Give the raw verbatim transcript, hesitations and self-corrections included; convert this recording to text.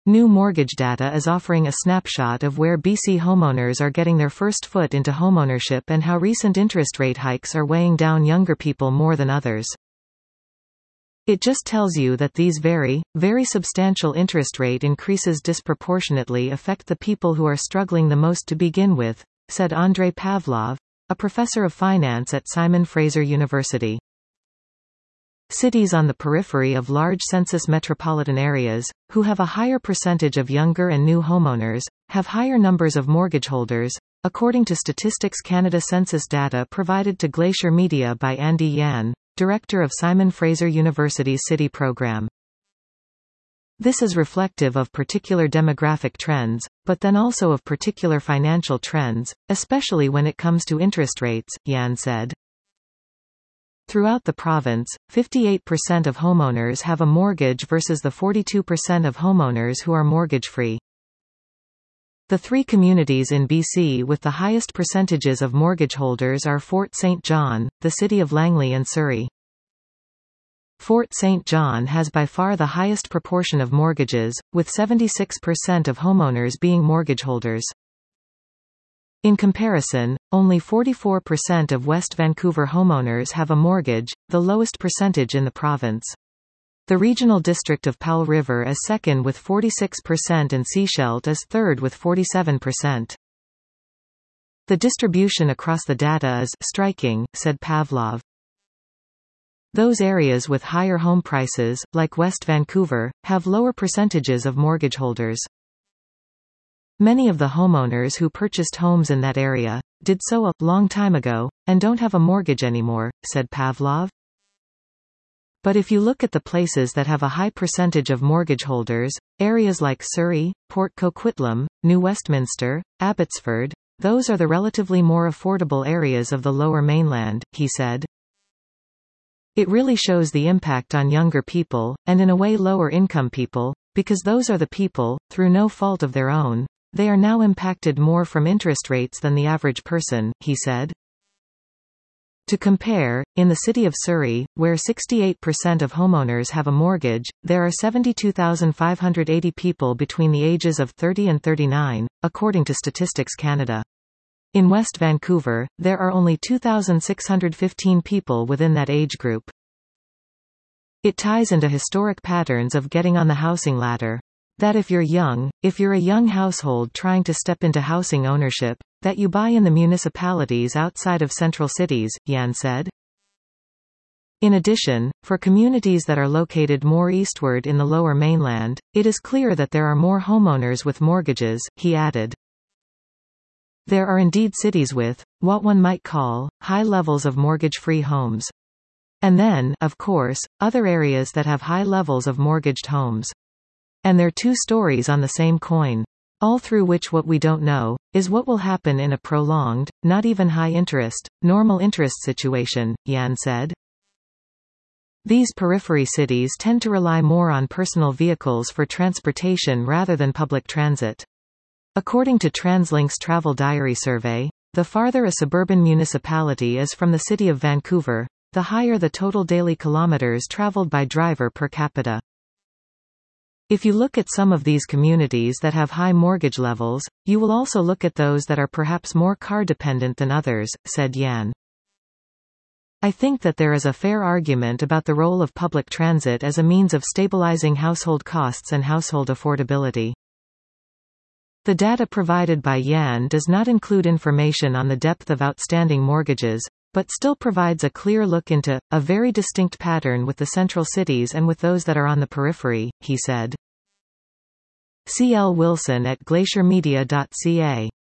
New mortgage data is offering a snapshot of where B C homeowners are getting their first foot into homeownership and how recent interest rate hikes are weighing down younger people more than others. It just tells you that these very, very substantial interest rate increases disproportionately affect the people who are struggling the most to begin with, said Andrei Pavlov, a professor of finance at Simon Fraser University. Cities on the periphery of large census metropolitan areas, who have a higher percentage of younger and new homeowners, have higher numbers of mortgage holders, according to Statistics Canada census data provided to Glacier Media by Andy Yan, director of Simon Fraser University's City program. This is reflective of particular demographic trends, but then also of particular financial trends, especially when it comes to interest rates, Yan said. Throughout the province, fifty-eight percent of homeowners have a mortgage versus the forty-two percent of homeowners who are mortgage-free. The three communities in B C with the highest percentages of mortgage holders are Fort Saint John, the city of Langley and Surrey. Fort Saint John has by far the highest proportion of mortgages, with seventy-six percent of homeowners being mortgage holders. In comparison, only forty-four percent of West Vancouver homeowners have a mortgage, the lowest percentage in the province. The regional district of Powell River is second with forty-six percent and Sechelt is third with forty-seven percent. The distribution across the data is striking, said Pavlov. Those areas with higher home prices, like West Vancouver, have lower percentages of mortgage holders. Many of the homeowners who purchased homes in that area did so a long time ago, and don't have a mortgage anymore, said Pavlov. But if you look at the places that have a high percentage of mortgage holders, areas like Surrey, Port Coquitlam, New Westminster, Abbotsford, those are the relatively more affordable areas of the Lower Mainland, he said. It really shows the impact on younger people, and in a way lower income people, because those are the people, through no fault of their own, they are now impacted more from interest rates than the average person, he said. To compare, in the city of Surrey, where sixty-eight percent of homeowners have a mortgage, there are seventy-two thousand five hundred eighty people between the ages of thirty and thirty-nine, according to Statistics Canada. In West Vancouver, there are only two thousand six hundred fifteen people within that age group. It ties into historic patterns of getting on the housing ladder. That if you're young, if you're a young household trying to step into housing ownership, that you buy in the municipalities outside of central cities, Yan said. In addition, for communities that are located more eastward in the Lower Mainland, it is clear that there are more homeowners with mortgages, he added. There are indeed cities with, what one might call, high levels of mortgage-free homes. And then, of course, other areas that have high levels of mortgaged homes. And they're two stories on the same coin. All through which what we don't know, is what will happen in a prolonged, not even high-interest, normal interest situation, Yan said. These periphery cities tend to rely more on personal vehicles for transportation rather than public transit. According to TransLink's Travel Diary survey, the farther a suburban municipality is from the city of Vancouver, the higher the total daily kilometers traveled by driver per capita. If you look at some of these communities that have high mortgage levels, you will also look at those that are perhaps more car-dependent than others, said Yan. I think that there is a fair argument about the role of public transit as a means of stabilizing household costs and household affordability. The data provided by Yan does not include information on the depth of outstanding mortgages, but still provides a clear look into a very distinct pattern with the central cities and with those that are on the periphery, he said. C L Wilson at glacier media dot c a